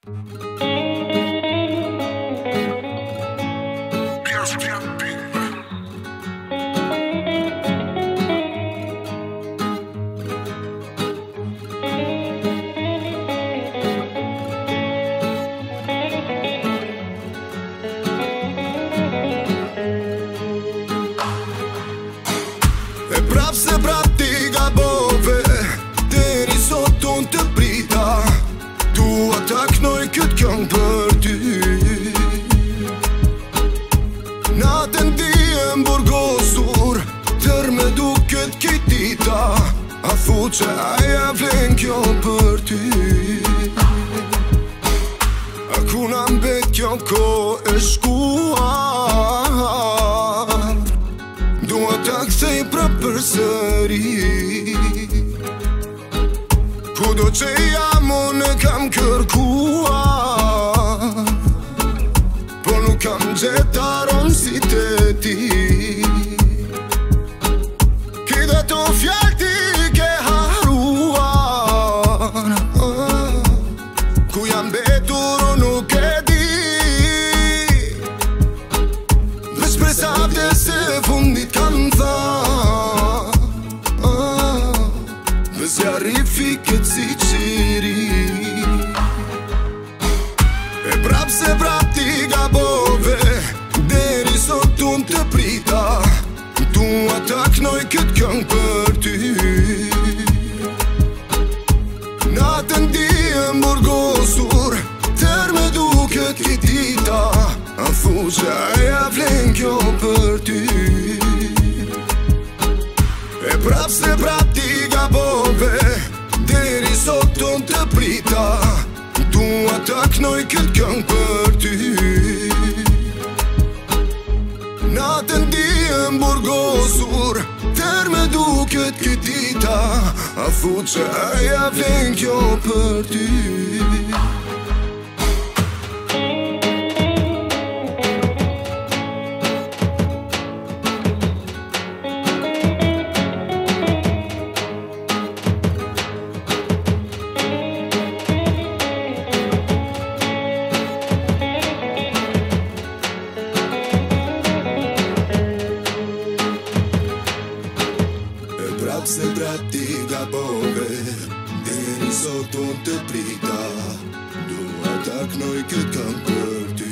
Se prap ti gabove deri sot unë të prita. Dua ta knoj këtë këngë për ty. Natën dihem burgosur, tër me duket kitita. A thu që aja vlen kjo për ty. A kuna mbet kjo ko e shkuar. Dua ta kthej pra përsëri. Kudo që jam unë kam kërkuar, po nuk kam gjetaron si të ti. Kida to fjall ti ke haruar. Ku jam betur unë nuk e di. Veç presavde se fundit kam tha. Zjarri fiket si qiri. E prap se prap ti gabove deri sot unë të prita. Dua ta knoj këtë këngë për ty. Natën dihem burgosur, tër me duket kitita. A thu që aja vlen kjo për ty. E prap se prap ti gabove deri sot unë të prita. Dua ta knoj këtë këngë për ty. Natën dihem burgosur, tër me duket kitita. A thu që aja vlen kjo për ty. Se prap ti gabove deri sot unë të prita. Dua ta knoj këtë këngë për ty.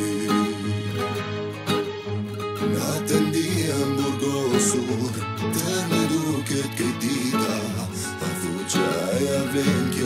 Natën dihem burgosur, tër me duket kitita. A thu që aja vlen